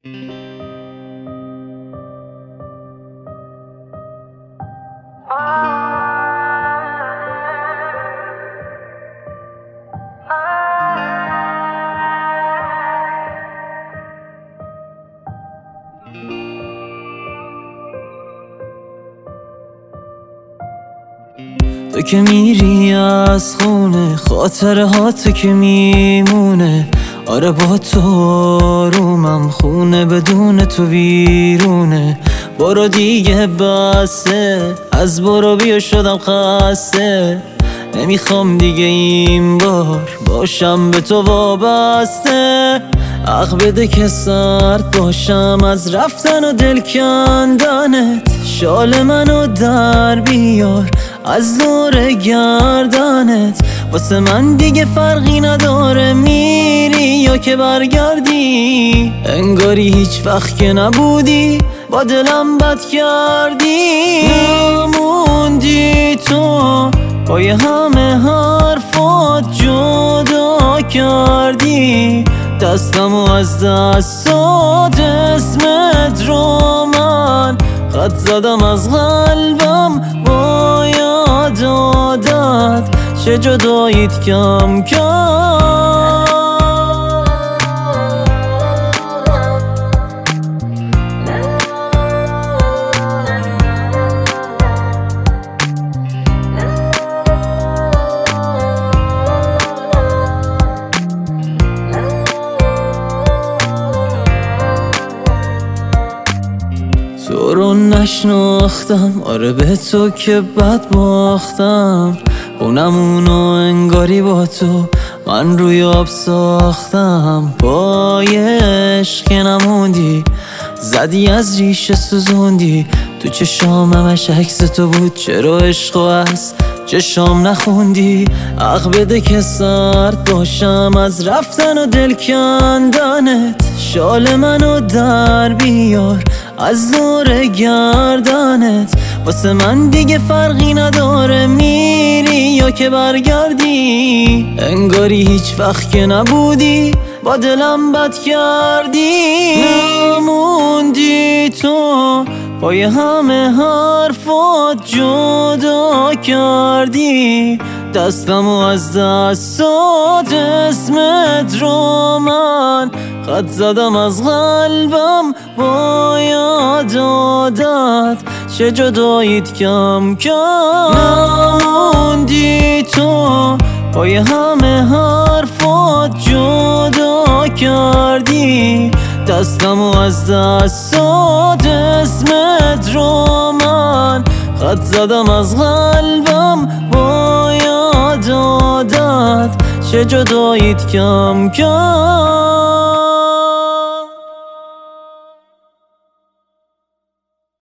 تو که میری از خونه، خاطره ها تو که میمونه. آره با تو آرومم، خونه بدون تو ویرونه. برو دیگه بسه، از برو بیا شدم خسته. نمیخوام دیگه این بار باشم به تو وابسته. حق بده که سرد باشم از رفتن و دل کندنت. شال منو در بیار از دور گردنت. واسه من دیگه فرقی نداره میری یا که برگردی. انگاری هیچ وقت که نبودی، با دلم بد کردی. نموندی تو با یه همه حرفات جدا کردی. دستمو از دستات، اسمت رو من خط زدم از قلبم. با یاد عادت چه جداییت کم کم. تو رو نشناختم، آره به تو که بد باختم. اونمونو انگاری با تو من روی آب ساختم. با یه عشق که نموندی، زدی از ریشه سوزوندی. تو چشام همش عکس تو بود، چرا عشقو از چشام نخوندی؟ حق بده که سرد باشم از رفتن و دل کندنت. شال منو در بیار از دور گردنت. واسه من دیگه فرقی نداره میری یا که برگردی. انگاری هیچ وقت که نبودی، با دلم بد کردی. نموندی تو با یه همه حرفات جدا کردی. دستمو از دستات، اسمت رو من خط زدم از قلبم. با یاد عادت چه جداییت کم کم. نموندی تو با یه همه حرفات جدا کردی. دستمو از دستات، اسمت رو من خط زدم از قلبم. با یاد عادت چه جداییت کم کم.